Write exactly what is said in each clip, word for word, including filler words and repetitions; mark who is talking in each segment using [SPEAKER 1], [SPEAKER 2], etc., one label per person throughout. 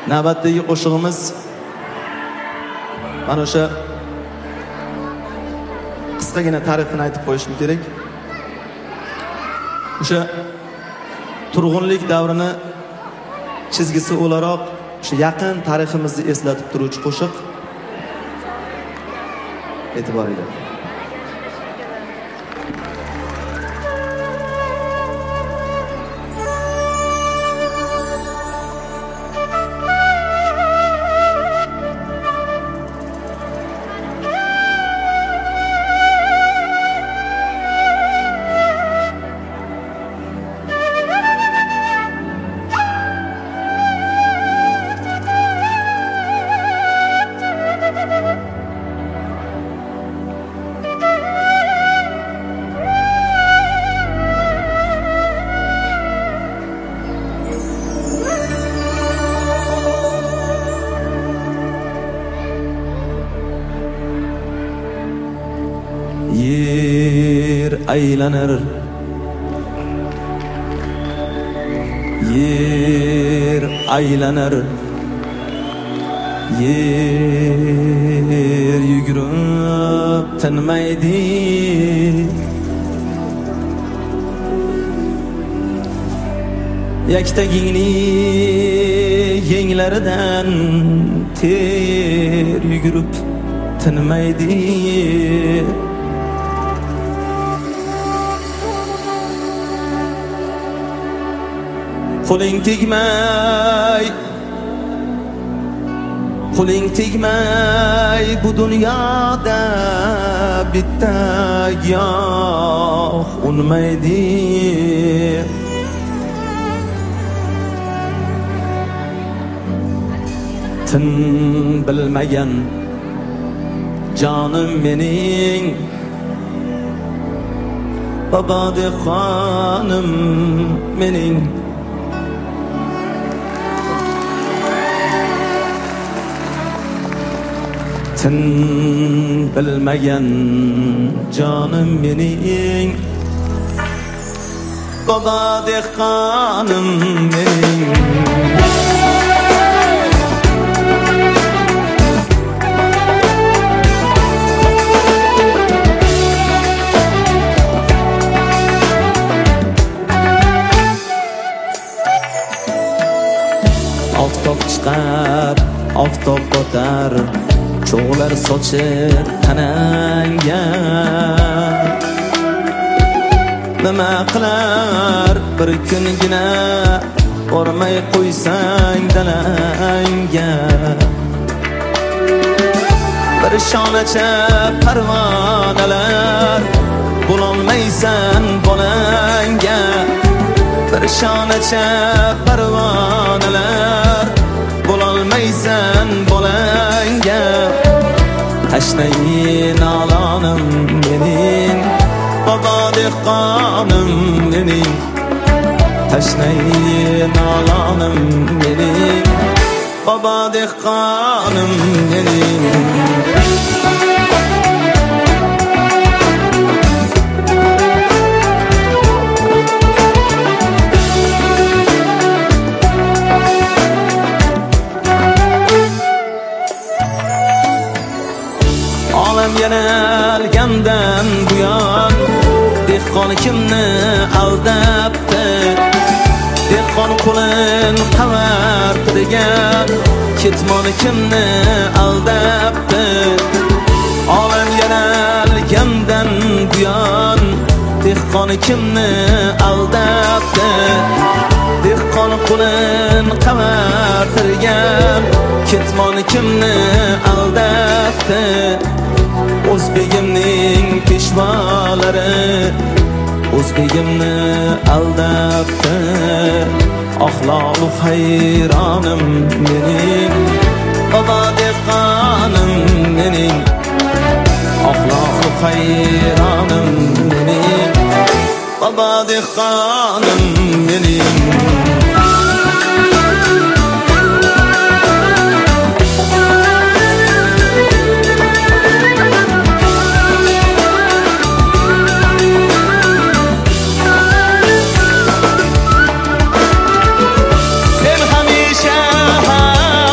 [SPEAKER 1] navbatdagi qo'shig'imiz mana o'sha qisqagina ta'rifini aytib qo'yishim kerak. O'sha turg'unlik davrini chizgisi o'laroq o'sha yaqin tariximizni eslatib turuvchi qo'shiq. E'tiboringlar. Yer aylanır, yer aylanır, yer yugurib tinmaydi. Yaktagingni yenglaridan ter yugurib tinmaydi. Qo'ling tegmay, qo'ling tegmay bu dunyoda bitta giyoh unmaydi. Tin bilmagan jonim mening, babodek xonim mening. Tin bilmagan jonim mening, babodek xonim mening. Oftob chiqar, oftob botar, cho'g'lar sochib tanangga. Nima qilar bir kungina bormay qo'ysang dalangga. Bir shonacha parvonalar bo'lolmaysan bolangga. Bir shonacha parvonalar bo'lolmaysan bolangga. Tashnayin alonim mening, babodek xonim mening. Tashnayin alonim mening, babodek xonim mening. Yanalgandan buyon dehqon kimni aldabdi? Dehqon qo'lin qavartirgan ketmoni kimni aldabdi? Olam yanalgandan buyon dehqon kimni aldabdi? Dehqon qo'lin qavartirgan ketmoni kimni aldabdi? O'zbegimning peshvolari o'zbegimni aldabdi. Axloqu hayronim mening, babodek xonim mening. Axloqu hayronim mening, babodek xonim mening.
[SPEAKER 2] Sen hamisha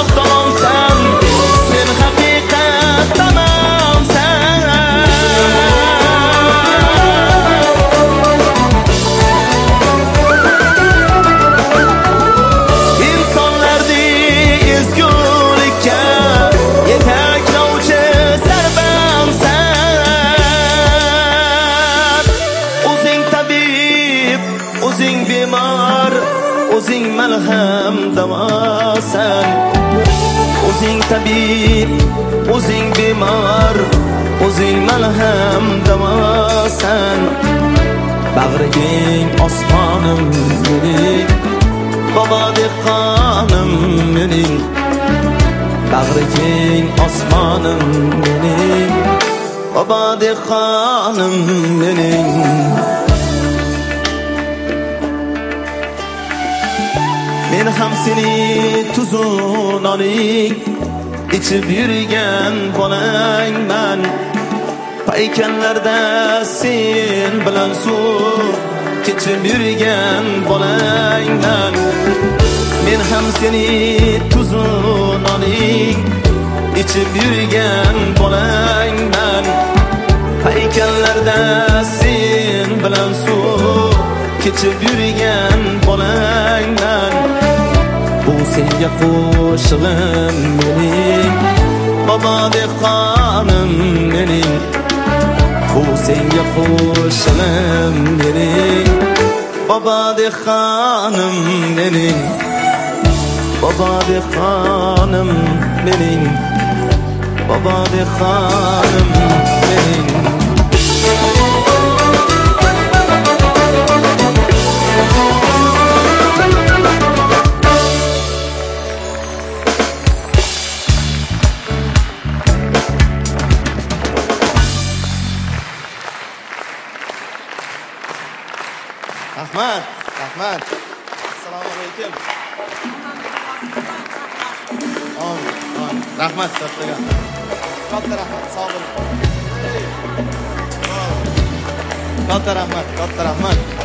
[SPEAKER 1] sen. O'zing tabib, o'zing bemor, o'zing malham davosan. Bag'riging osmonim mening, babo dehqonim mening. Bag'riging osmonim mening, babo dehqonim mening. Men ham seni tuzun oling ichib yurgan bolangman. Paykanlarda sen bilan suv kechib yurgan bolangman. Men ham seni tuzun oling ichib yurgan bolangman. Paykanlarda sen bilan suv kechib yurgan bolangman. Bu senga qo'shig'im mening, babo dehqonim mening. Bu senga qo'shig'im mening, babo dehqonim mening. Babo dehqonim mening, babo dehqonim mening. Rahmat, rahmat. Assalomu alaykum. Amin, amin. Rahmat kattaga. Katta rahmat, sog' bo'ling. Katta rahmat, katta rahmat.